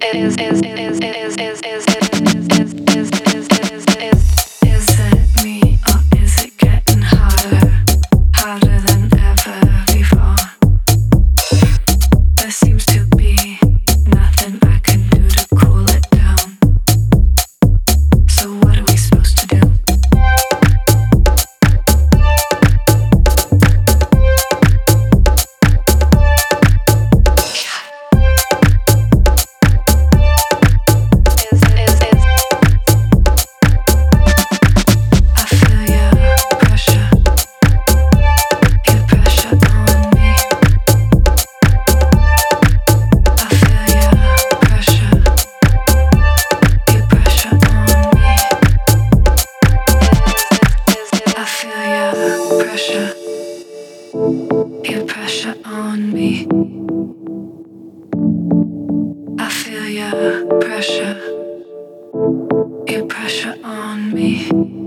it me or is it getting harder than ever before? There seems to be nothing I can do to cool it down. So what are we supposed to do? Your pressure on me. I feel your pressure. Your pressure on me.